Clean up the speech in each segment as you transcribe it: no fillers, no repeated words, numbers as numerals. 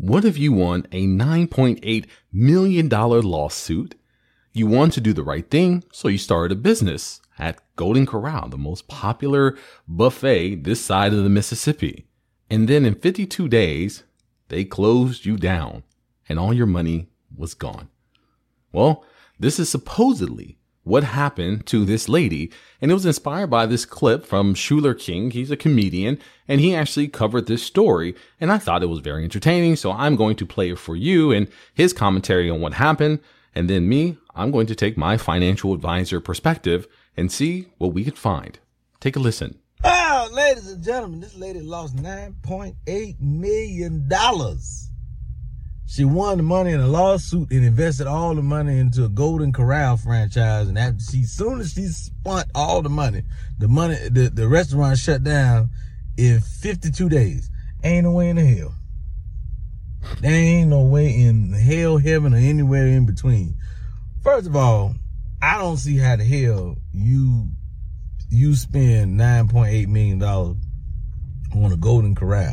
What if you won a $9.8 million lawsuit? You want to do the right thing, so you started a business at Golden Corral, the most popular buffet this side of the Mississippi. And then in 52 days, they closed you down and all your money was gone. Well, this is supposedly what happened to this lady, and it was inspired by this clip from Shuler King. He's a comedian, and he actually covered this story, and I thought it was very entertaining, so I'm going to play it for you and his commentary on what happened, and then I'm going to take my financial advisor perspective and see what we could find. Take a listen. Oh, ladies and gentlemen, this lady lost $9.8 million. She won the money in a lawsuit and invested all the money into a Golden Corral franchise. And after soon as she spent all the money, the restaurant shut down in 52 days. Ain't no way in the hell. There ain't no way in hell, heaven, or anywhere in between. First of all, I don't see how the hell you spend $9.8 million on a Golden Corral.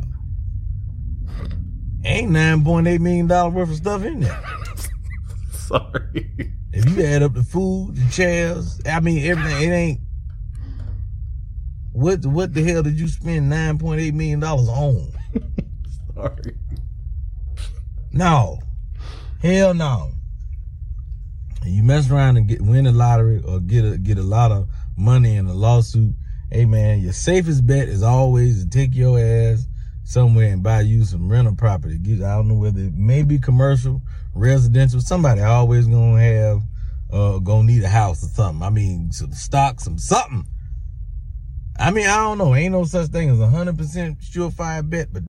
Ain't $9.8 million worth of stuff in there. Sorry. If you add up the food, the chairs, everything, it ain't. What the hell did you spend $9.8 million on? Sorry. No. Hell no. You mess around and win the lottery or get a lot of money in a lawsuit. Hey man, your safest bet is always to take your ass somewhere and buy you some rental property. I don't know whether it may be commercial, residential. Somebody always gonna need a house or something. Some stock, something. I don't know. Ain't no such thing as 100% surefire bet, but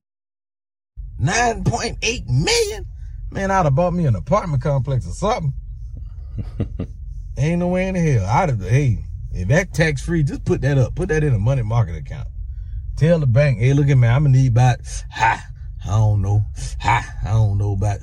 $9.8 million? Man, I'd have bought me an apartment complex or something. Ain't no way in the hell. If that tax free, just put that up. Put that in a money market account. Tell the bank, hey, look at me, I'm gonna need about, I don't know, about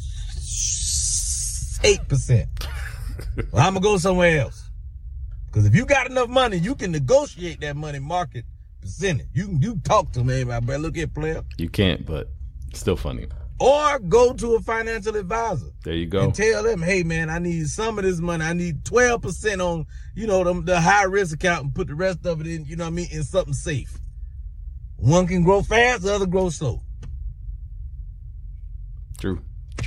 8%. Well, I'm gonna go somewhere else. Because if you got enough money, you can negotiate that money market percentage. You talk to me, my brother. Look at player. You can't, but it's still funny. Or go to a financial advisor. There you go. And tell them, hey man, I need some of this money. I need 12% on, the high risk account and put the rest of it in, in something safe. One can grow fast, the other grows slow. True.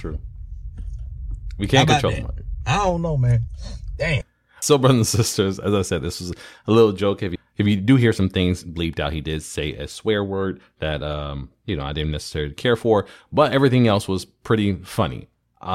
We can't control the market. I don't know, man. Damn. So, brothers and sisters, as I said, this was a little joke. If you do hear some things bleeped out, he did say a swear word that, I didn't necessarily care for, but everything else was pretty funny.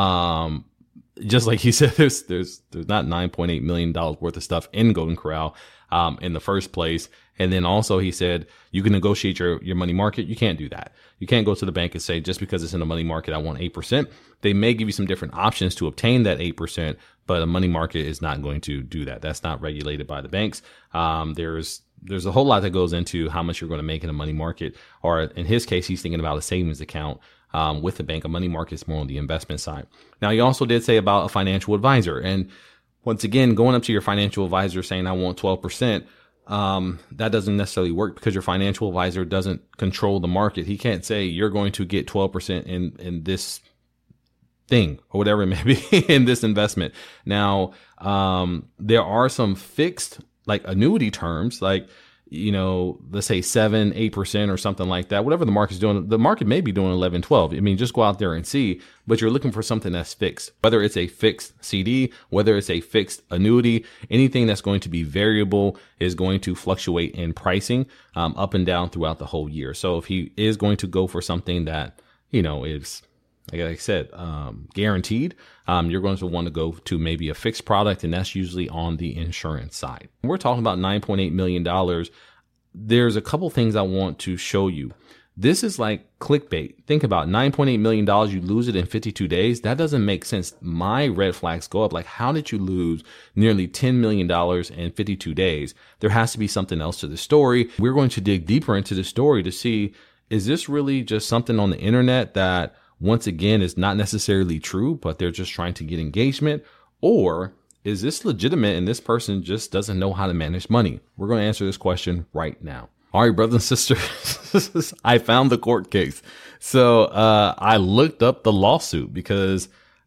Just like he said, there's not $9.8 million worth of stuff in Golden Corral, in the first place. And then also he said, you can negotiate your money market. You can't do that. You can't go to the bank and say, just because it's in a money market, I want 8%. They may give you some different options to obtain that 8%, but a money market is not going to do that. That's not regulated by the banks. There's a whole lot that goes into how much you're going to make in a money market, or in his case, he's thinking about a savings account, with the bank. A money market is more on the investment side. Now, he also did say about a financial advisor. And once again, going up to your financial advisor saying, I want 12%, that doesn't necessarily work because your financial advisor doesn't control the market. He can't say you're going to get 12% in this thing or whatever it may be in this investment. Now, there are some fixed like annuity terms, like, let's say 7-8% or something like that, whatever the market's doing. The market may be doing 11-12. Just go out there and see, but you're looking for something that's fixed, whether it's a fixed CD, whether it's a fixed annuity, anything that's going to be variable is going to fluctuate in pricing, up and down throughout the whole year. So if he is going to go for something that, is, like I said, guaranteed, you're going to want to go to maybe a fixed product, and that's usually on the insurance side. We're talking about $9.8 million. There's a couple things I want to show you. This is like clickbait. Think about $9.8 million. You lose it in 52 days. That doesn't make sense. My red flags go up. Like, how did you lose nearly $10 million in 52 days? There has to be something else to the story. We're going to dig deeper into the story to see, is this really just something on the internet that, once again, is not necessarily true, but they're just trying to get engagement? Or is this legitimate and this person just doesn't know how to manage money? We're going to answer this question right now. All right, brothers and sisters, I found the court case. So I looked up the lawsuit because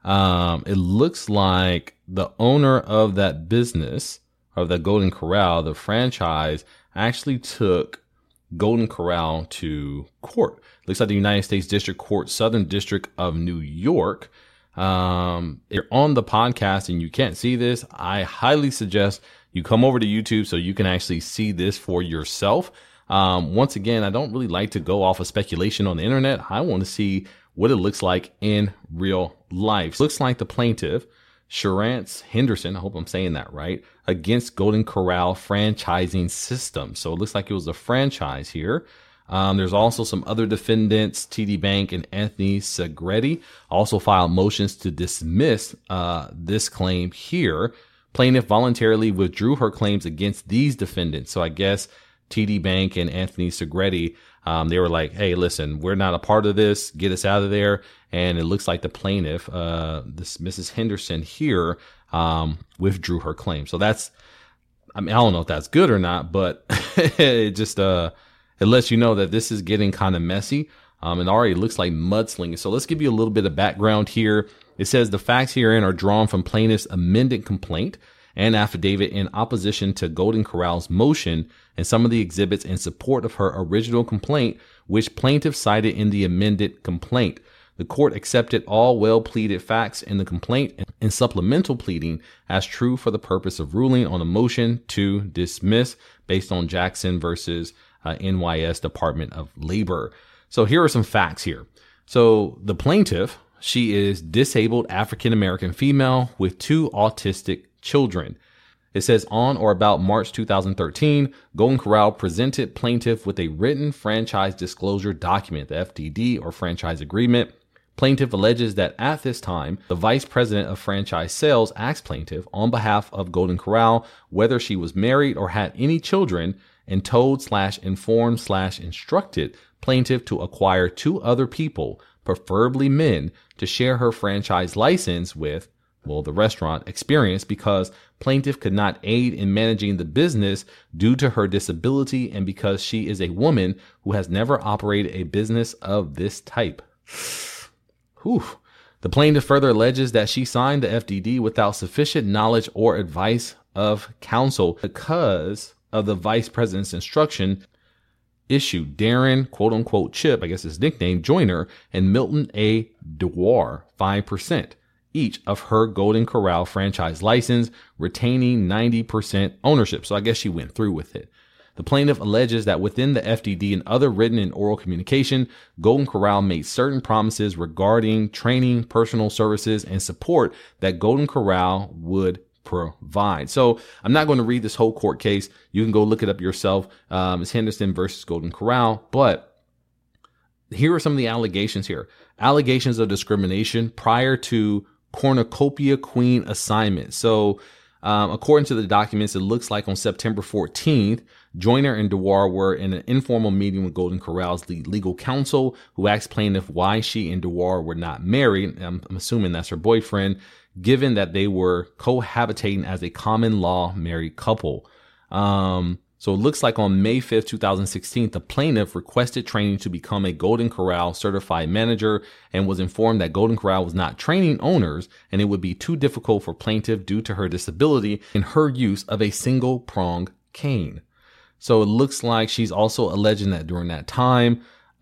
it looks like the owner of that business, of the Golden Corral, the franchise, actually took Golden Corral to court. Looks like the United States District Court, Southern District of New York. You're on the podcast and you can't see this. I highly suggest you come over to YouTube so you can actually see this for yourself. Once again, I don't really like to go off of speculation on the internet. I want to see what it looks like in real life. Looks like the plaintiff, Sharance Henderson, I hope I'm saying that right, against Golden Corral franchising system. So it looks like it was a franchise here. There's also some other defendants, TD Bank and Anthony Segretti, also filed motions to dismiss this claim here. Plaintiff voluntarily withdrew her claims against these defendants. So I guess TD Bank and Anthony Segretti, they were like, hey, listen, we're not a part of this. Get us out of there. And it looks like the plaintiff, this Mrs. Henderson here, withdrew her claim. So that's, I mean, I don't know if that's good or not, but it just, it lets you know that this is getting kind of messy. And already looks like mudslinging. So let's give you a little bit of background here. It says the facts herein are drawn from plaintiff's amended complaint and affidavit in opposition to Golden Corral's motion and some of the exhibits in support of her original complaint, which plaintiff cited in the amended complaint. The court accepted all well-pleaded facts in the complaint and supplemental pleading as true for the purpose of ruling on a motion to dismiss based on Jackson versus NYS Department of Labor. So here are some facts here. So the plaintiff, she is disabled African-American female with 2 autistic children. It says on or about March 2013, Golden Corral presented plaintiff with a written franchise disclosure document, the FDD or franchise agreement. Plaintiff alleges that at this time, the vice president of franchise sales asked plaintiff on behalf of Golden Corral whether she was married or had any children and told/informed/instructed plaintiff to acquire 2 other people, preferably men, to share her franchise license with, well, the restaurant Experience, because plaintiff could not aid in managing the business due to her disability and because she is a woman who has never operated a business of this type. Whew. The plaintiff further alleges that she signed the FDD without sufficient knowledge or advice of counsel because of the vice president's instruction issued Darren, quote unquote, Chip, I guess his nickname, Joyner, and Milton A. Dewar, 5%, each of her Golden Corral franchise license, retaining 90% ownership. So I guess she went through with it. The plaintiff alleges that within the FDD and other written and oral communication, Golden Corral made certain promises regarding training, personal services, and support that Golden Corral would provide. So I'm not going to read this whole court case. You can go look it up yourself. It's Henderson versus Golden Corral. But here are some of the allegations here. Allegations of discrimination prior to cornucopia queen assignment. So according to the documents, it looks like on September 14th, Joyner and Dewar were in an informal meeting with Golden Corral's legal counsel, who asked plaintiff why she and Dewar were not married. I'm assuming that's her boyfriend, given that they were cohabitating as a common law married couple. So it looks like on May 5th, 2016, the plaintiff requested training to become a Golden Corral certified manager and was informed that Golden Corral was not training owners and it would be too difficult for plaintiff due to her disability and her use of a single prong cane. So it looks like she's also alleging that during that time,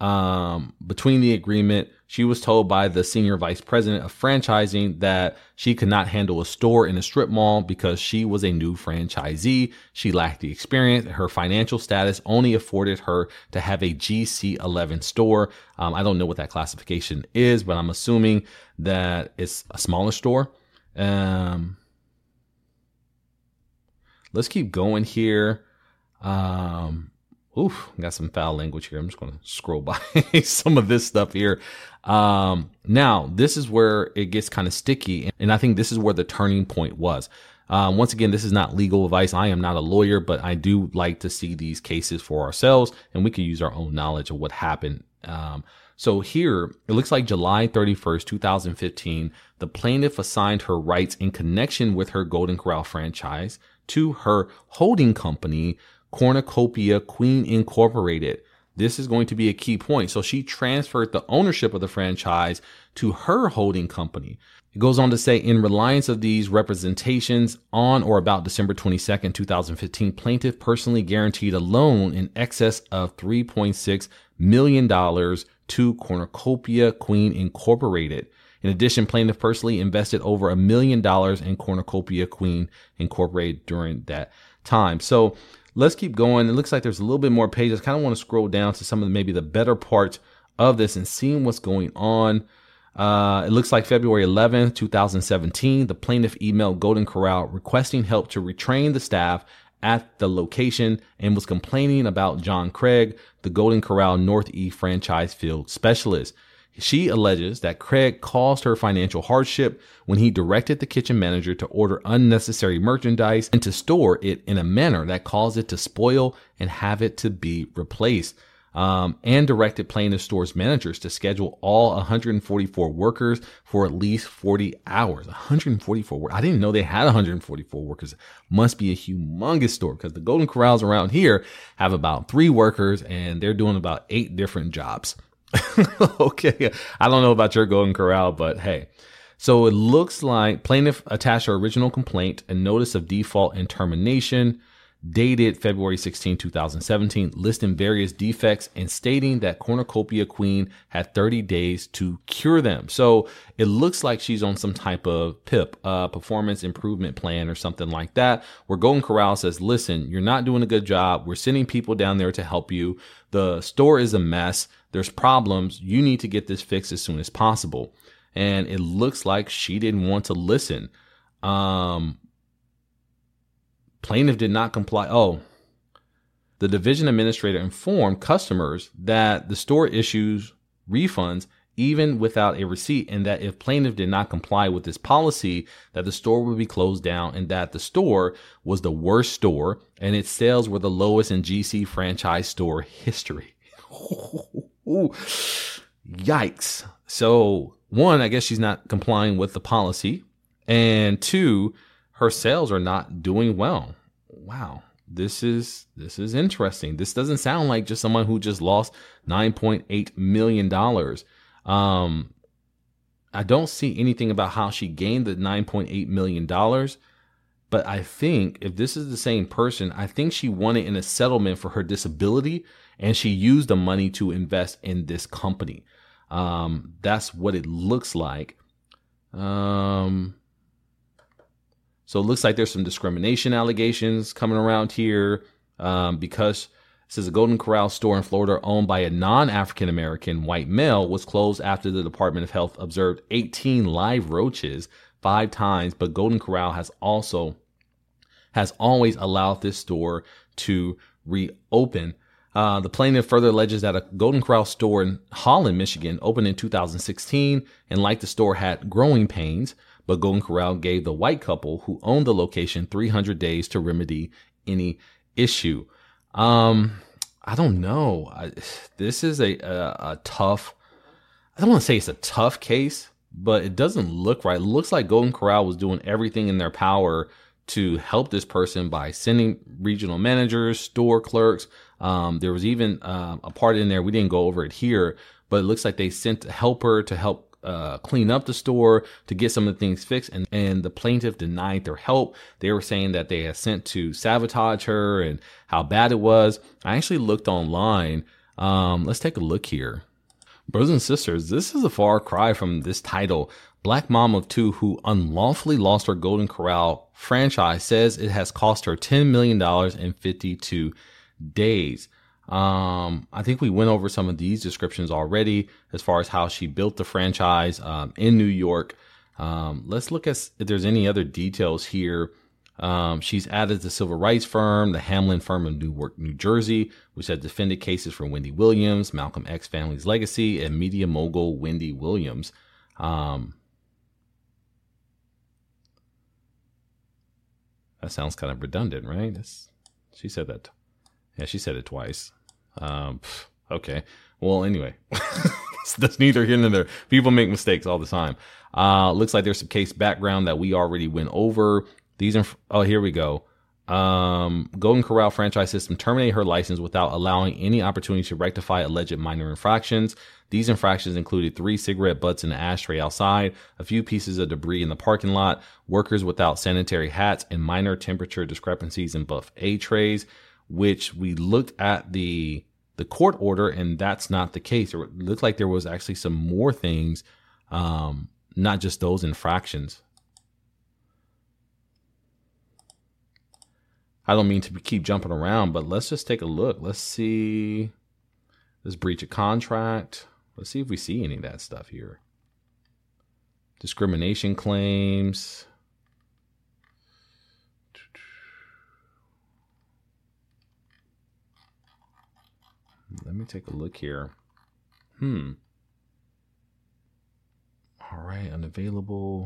between the agreement, she was told by the senior vice president of franchising that she could not handle a store in a strip mall because she was a new franchisee. She lacked the experience. Her financial status only afforded her to have a GC11 store. I don't know what that classification is, but I'm assuming that it's a smaller store. Let's keep going here. Got some foul language here. I'm just going to scroll by some of this stuff here. Now, this is where it gets kind of sticky. And I think this is where the turning point was. Once again, this is not legal advice. I am not a lawyer, but I do like to see these cases for ourselves and we can use our own knowledge of what happened. So here, it looks like July 31st, 2015, the plaintiff assigned her rights in connection with her Golden Corral franchise to her holding company, Cornucopia Queen Incorporated. This is going to be a key point. So she transferred the ownership of the franchise to her holding company. It goes on to say, in reliance of these representations, on or about December 22nd, 2015, plaintiff personally guaranteed a loan in excess of $3.6 million to Cornucopia Queen Incorporated. In addition, plaintiff personally invested over $1 million in Cornucopia Queen Incorporated during that time. So let's keep going. It looks like there's a little bit more pages. I kind of want to scroll down to some of maybe the better parts of this and seeing what's going on. It looks like February 11th, 2017, the plaintiff emailed Golden Corral requesting help to retrain the staff at the location and was complaining about John Craig, the Golden Corral Northeast franchise field specialist. She alleges that Craig caused her financial hardship when he directed the kitchen manager to order unnecessary merchandise and to store it in a manner that caused it to spoil and have it to be replaced. And directed plaintiff store's managers to schedule all 144 workers for at least 40 hours. 144 workers. I didn't know they had 144 workers. Must be a humongous store because the Golden Corrals around here have about 3 workers and they're doing about 8 different jobs. Okay. I don't know about your Golden Corral, but hey. So it looks like plaintiff attached her original complaint, a notice of default and termination, dated February 16, 2017, listing various defects and stating that Cornucopia Queen had 30 days to cure them. So it looks like she's on some type of PIP, performance improvement plan or something like that, where Golden Corral says, listen, you're not doing a good job. We're sending people down there to help you. The store is a mess. There's problems. You need to get this fixed as soon as possible. And it looks like she didn't want to listen. Plaintiff did not comply. Oh, the division administrator informed customers that the store issues refunds even without a receipt, and that if plaintiff did not comply with this policy, that the store would be closed down, and that the store was the worst store and its sales were the lowest in GC franchise store history. Yikes. So 1, I guess she's not complying with the policy, and 2, her sales are not doing well. Wow. This is interesting. This doesn't sound like just someone who just lost $9.8 million. I don't see anything about how she gained the $9.8 million, but I think if this is the same person, I think she won it in a settlement for her disability and she used the money to invest in this company. That's what it looks like. So it looks like there's some discrimination allegations coming around here because it says a Golden Corral store in Florida owned by a non-African American white male was closed after the Department of Health observed 18 live roaches 5 times, but Golden Corral has always allowed this store to reopen. The plaintiff further alleges that a Golden Corral store in Holland, Michigan opened in 2016 and like the store had growing pains, but Golden Corral gave the white couple who owned the location 300 days to remedy any issue. I don't know. This is a tough, I don't want to say it's a tough case, but it doesn't look right. It looks like Golden Corral was doing everything in their power to help this person by sending regional managers, store clerks. There was even a part in there, we didn't go over it here, but it looks like they sent a helper to help clean up the store, to get some of the things fixed, and the plaintiff denied their help. They were saying that they had sent to sabotage her and how bad it was. I actually looked online. Let's take a look here. Brothers and sisters, this is a far cry from this title. Black mom of 2 who unlawfully lost her Golden Corral franchise says it has cost her $10 million in 52 days. I think we went over some of these descriptions already as far as how she built the franchise in New York. Let's look at if there's any other details here. She's added the civil rights firm, the Hamlin firm of Newark, New Jersey, which has defended cases for Wendy Williams, Malcolm X family's legacy, and media mogul Wendy Williams. That sounds kind of redundant, right? She said that. Yeah, she said it twice. Okay. Well, anyway, that's neither here nor there. People make mistakes all the time. Looks like there's some case background that we already went over. Here we go. Golden Corral franchise system terminated her license without allowing any opportunity to rectify alleged minor infractions. These infractions included 3 cigarette butts in the ashtray outside, a few pieces of debris in the parking lot, workers without sanitary hats, and minor temperature discrepancies in buffet trays, which we looked at the court order, and that's not the case. It looked like there was actually some more things, not just those infractions. I don't mean to keep jumping around, but let's just take a look. Let's see. This breach of contract. Let's see if we see any of that stuff here. Discrimination claims. Let me take a look here. All right, unavailable.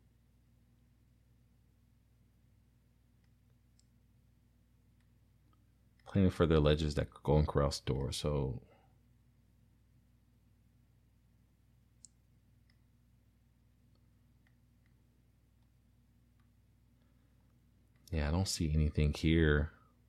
Plaintiff further alleges that Golden Corral store. So yeah, I don't see anything here.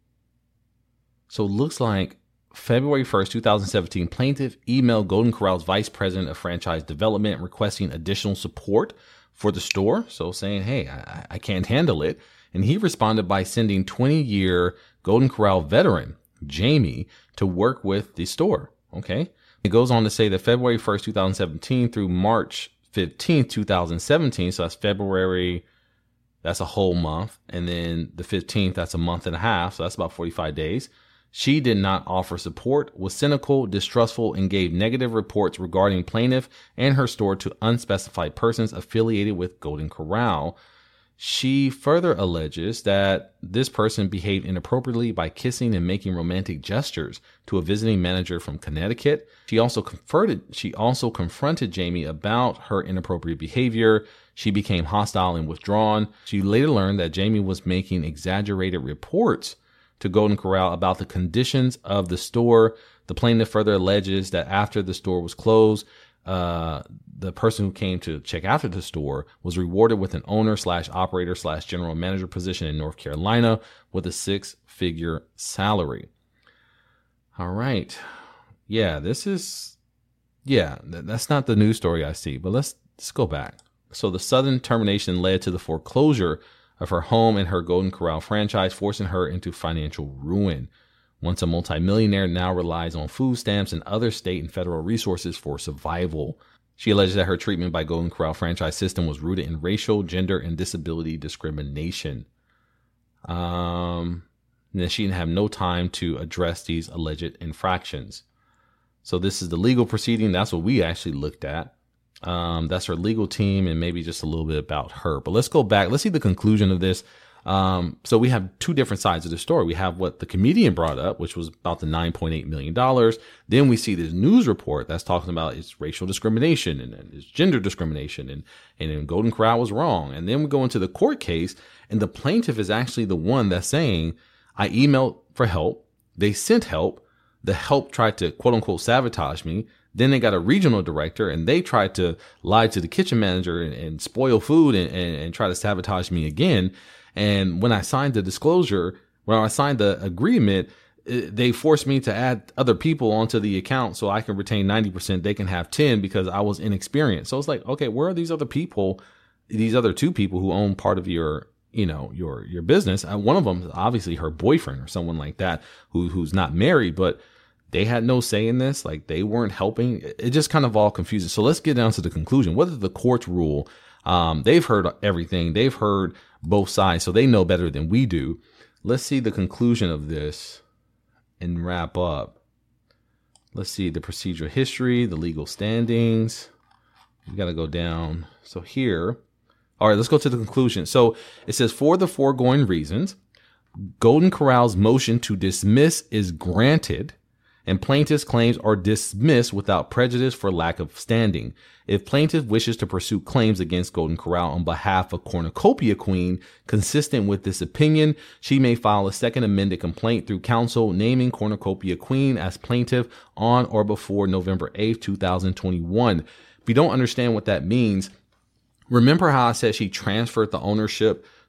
So it looks like February 1st, 2017, plaintiff emailed Golden Corral's vice president of franchise development requesting additional support for the store. So saying, hey, I can't handle it. And he responded by sending 20-year Golden Corral veteran Jamie to work with the store. Okay. It goes on to say that February 1st, 2017 through March 15th, 2017. So that's February. That's a whole month. And then the 15th, that's a month and a half. So that's about 45 days. She did not offer support, was cynical, distrustful, and gave negative reports regarding plaintiff and her store to unspecified persons affiliated with Golden Corral. She further alleges that this person behaved inappropriately by kissing and making romantic gestures to a visiting manager from Connecticut. She also confronted Jamie about her inappropriate behavior. She became hostile and withdrawn. She later learned that Jamie was making exaggerated reports to Golden Corral about the conditions of the store. The plaintiff further alleges that after the store was closed, the person who came to check after the store was rewarded with an owner/operator/general manager position in North Carolina with a 6-figure salary. All right. Yeah, that's not the news story I see, but let's go back. So the sudden termination led to the foreclosure of her home and her Golden Corral franchise, forcing her into financial ruin. Once a multimillionaire, now relies on food stamps and other state and federal resources for survival. She alleges that her treatment by Golden Corral franchise system was rooted in racial, gender, and disability discrimination. And then she didn't have no time to address these alleged infractions. So this is the legal proceeding. That's what we actually looked at. That's her legal team and maybe just a little bit about her. But let's go back. Let's see the conclusion of this. So we have two different sides of the story. We have what the comedian brought up, which was about the $9.8 million. Then we see this news report that's talking about it's racial discrimination and it's gender discrimination and then Golden Corral was wrong. And then we go into the court case and the plaintiff is actually the one that's saying, I emailed for help. They sent help. The help tried to quote unquote sabotage me. Then they got a regional director and they tried to lie to the kitchen manager and spoil food and try to sabotage me again. And when I signed the disclosure, when I signed the agreement, they forced me to add other people onto the account so I can retain 90%. They can have 10 because I was inexperienced. So it's like, okay, where are these other people, these other two people who own part of your business? One of them is obviously her boyfriend or someone like that who's not married, but they had no say in this. Like they weren't helping. It just kind of all confusing. So let's get down to the conclusion. What did the courts rule? They've heard everything. They've heard both sides, so they know better than we do. Let's see the conclusion of this and wrap up. Let's see the procedural history, the legal standings. We got to go down. So here, all right, let's go to the conclusion. So it says, for the foregoing reasons, Golden Corral's motion to dismiss is granted and plaintiff's claims are dismissed without prejudice for lack of standing. If plaintiff wishes to pursue claims against Golden Corral on behalf of Cornucopia Queen, consistent with this opinion, she may file a second amended complaint through counsel naming Cornucopia Queen as plaintiff on or before November 8th, 2021. If you don't understand what that means, remember how I said she transferred the ownership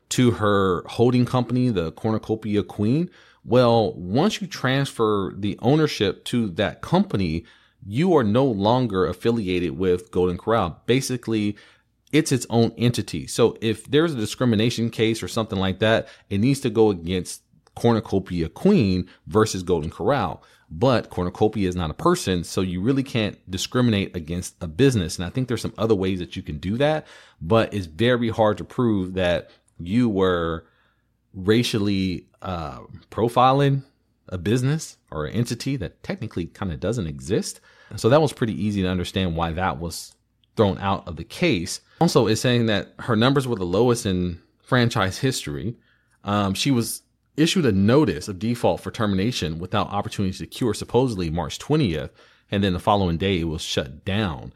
to her holding company, the Cornucopia Queen. Well, once you transfer the ownership to that company, you are no longer affiliated with Golden Corral. Basically, it's its own entity. So if there's a discrimination case or something like that, it needs to go against Cornucopia Queen versus Golden Corral. But Cornucopia is not a person, so you really can't discriminate against a business. And I think there's some other ways that you can do that, but it's very hard to prove that you were racially profiling a business or an entity that technically kind of doesn't exist. So that was pretty easy to understand why that was thrown out of the case. Also, it's saying that her numbers were the lowest in franchise history. She was issued a notice of default for termination without opportunity to cure, supposedly March 20th. And then the following day, it was shut down.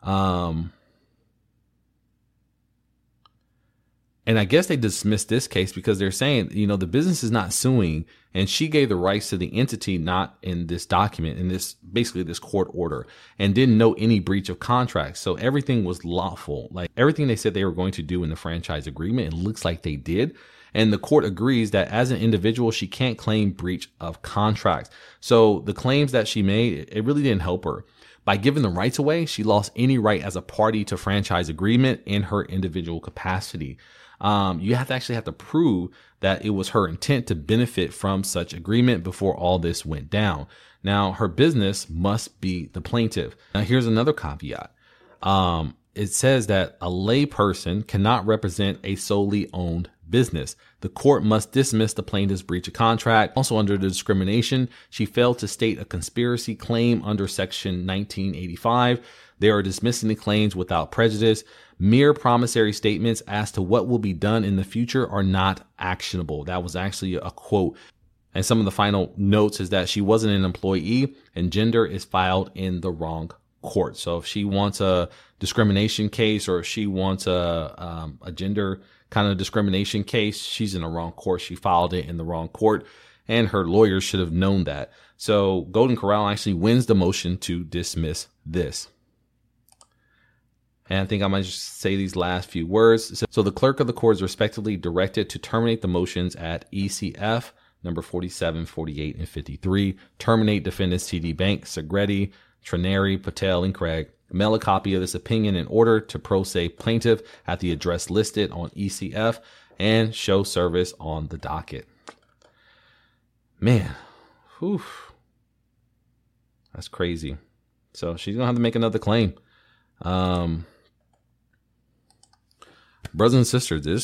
And I guess they dismissed this case because they're saying, the business is not suing, and she gave the rights to the entity not in this document, in this court order, and didn't know any breach of contract. So everything was lawful. Like everything they said they were going to do in the franchise agreement, it looks like they did. And the court agrees that as an individual, she can't claim breach of contract. So the claims that she made, it really didn't help her. By giving the rights away, she lost any right as a party to franchise agreement in her individual capacity. You have to prove that it was her intent to benefit from such agreement before all this went down. Now, her business must be the plaintiff. Now, here's another caveat. It says that a lay person cannot represent a solely owned business. The court must dismiss the plaintiff's breach of contract. Also, under the discrimination, she failed to state a conspiracy claim under Section 1985. They are dismissing the claims without prejudice. Mere promissory statements as to what will be done in the future are not actionable. That was actually a quote. And some of the final notes is that she wasn't an employee and gender is filed in the wrong court. So if she wants a discrimination case or if she wants a gender kind of discrimination case, she's in the wrong court. She filed it in the wrong court, and her lawyers should have known that. So Golden Corral actually wins the motion to dismiss this. And I think I might just say these last few words. So the clerk of the court is respectively directed to terminate the motions at ECF number 47, 48, and 53. Terminate defendants TD Bank, Segretti, Trenary, Patel, and Craig. Mail a copy of this opinion in order to pro se plaintiff at the address listed on ECF and show service on the docket. Man, whew, that's crazy. So she's going to have to make another claim. Brothers and sisters, this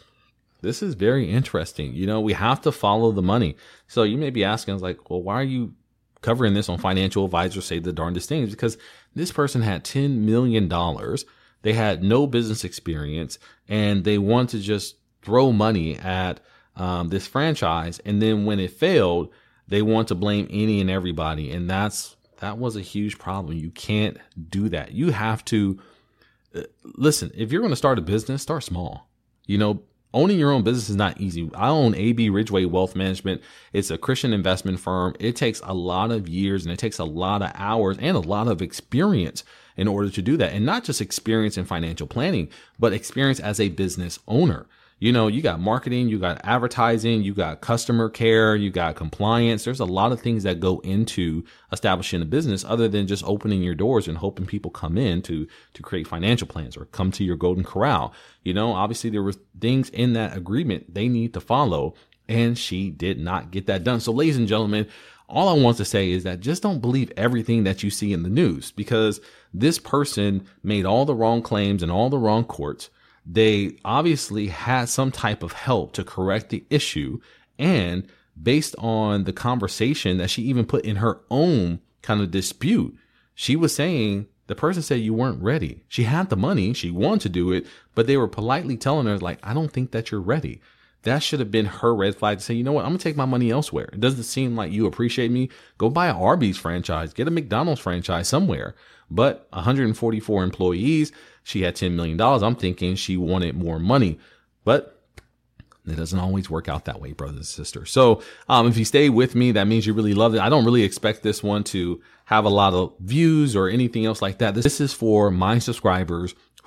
is very interesting. We have to follow the money. So you may be asking us like, well, why are you covering this on Financial Advisor Say the Darndest Things? Because this person had $10 million. They had no business experience and they want to just throw money at this franchise. And then when it failed, they want to blame any and everybody. And that was a huge problem. You can't do that. You have to listen. If you're going to start a business, start small. Owning your own business is not easy. I own AB Ridgeway Wealth Management. It's a Christian investment firm. It takes a lot of years and it takes a lot of hours and a lot of experience in order to do that. And not just experience in financial planning, but experience as a business owner. You got marketing, you got advertising, you got customer care, you got compliance. There's a lot of things that go into establishing a business other than just opening your doors and hoping people come in to create financial plans or come to your Golden Corral. Obviously there were things in that agreement they need to follow, and she did not get that done. So ladies and gentlemen, all I want to say is that just don't believe everything that you see in the news, because this person made all the wrong claims in all the wrong courts. They obviously had some type of help to correct the issue. And based on the conversation that she even put in her own kind of dispute, she was saying the person said you weren't ready. She had the money. She wanted to do it, but they were politely telling her like, I don't think that you're ready. That should have been her red flag to say, you know what? I'm going to take my money elsewhere. It doesn't seem like you appreciate me. Go buy an Arby's franchise, get a McDonald's franchise somewhere. But 144 employees, she had $10 million. I'm thinking she wanted more money, but it doesn't always work out that way, brothers and sisters. So if you stay with me, that means you really loved it. I don't really expect this one to have a lot of views or anything else like that. This is for my subscribers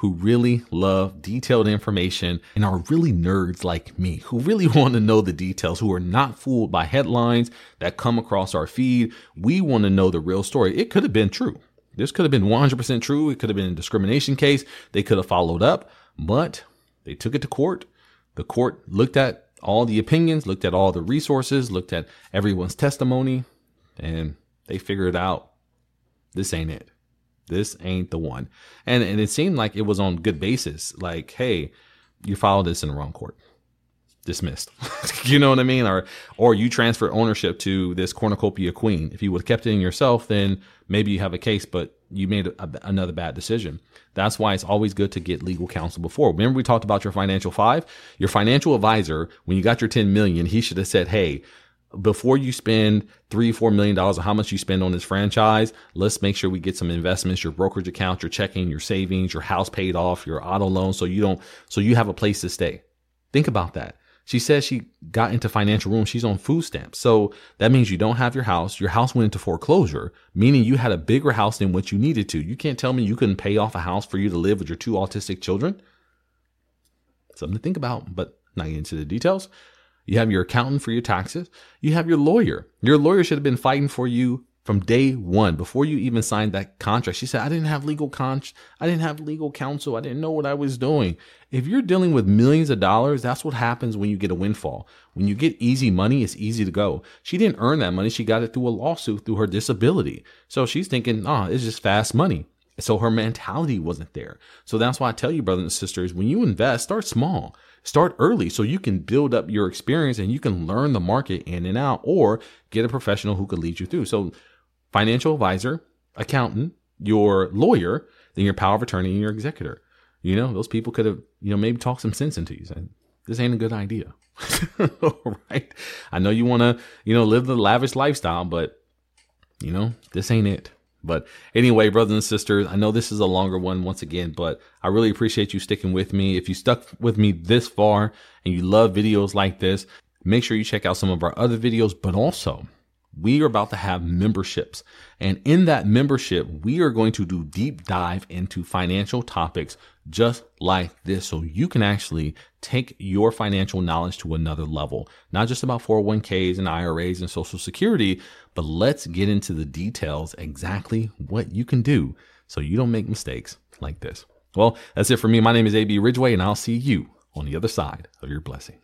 who really love detailed information and are really nerds like me, who really want to know the details, who are not fooled by headlines that come across our feed. We want to know the real story. It could have been true. This could have been 100% true. It could have been a discrimination case. They could have followed up, but they took it to court. The court looked at all the opinions, looked at all the resources, looked at everyone's testimony, and they figured out this ain't it. This ain't the one. And it seemed like it was on good basis. Like, hey, you filed this in the wrong court. Dismissed. You know what I mean? Or you transferred ownership to this cornucopia queen. If you would have kept it in yourself, then maybe you have a case, but you made another bad decision. That's why it's always good to get legal counsel before. Remember we talked about your financial 5? Your financial advisor, when you got your 10 million, he should have said, hey, before you spend $3-4 million or how much you spend on this franchise, let's make sure we get some investments, your brokerage account, your checking, your savings, your house paid off, your auto loan, so you have a place to stay. Think about that. She says she got into financial ruin. She's on food stamps. So that means you don't have your house. Your house went into foreclosure, meaning you had a bigger house than what you needed to. You can't tell me you couldn't pay off a house for you to live with your 2 autistic children. Something to think about, but not get into the details. You have your accountant for your taxes. You have your lawyer. Your lawyer should have been fighting for you from day one before you even signed that contract. She said, I didn't have legal counsel. I didn't know what I was doing. If you're dealing with millions of dollars, that's what happens when you get a windfall. When you get easy money, it's easy to go. She didn't earn that money. She got it through a lawsuit through her disability. So she's thinking, it's just fast money. So her mentality wasn't there. So that's why I tell you, brothers and sisters, when you invest, start small. Start early so you can build up your experience and you can learn the market in and out, or get a professional who could lead you through. So financial advisor, accountant, your lawyer, then your power of attorney and your executor. Those people could have, maybe talked some sense into you. Saying, this ain't a good idea. Right? I know you want to, live the lavish lifestyle, but, this ain't it. But anyway, brothers and sisters, I know this is a longer one once again, but I really appreciate you sticking with me. If you stuck with me this far and you love videos like this, make sure you check out some of our other videos, but also we are about to have memberships. And in that membership, we are going to do deep dive into financial topics just like this. So you can actually take your financial knowledge to another level, not just about 401ks and IRAs and Social Security, but let's get into the details, exactly what you can do so you don't make mistakes like this. Well, that's it for me. My name is AB Ridgeway, and I'll see you on the other side of your blessing.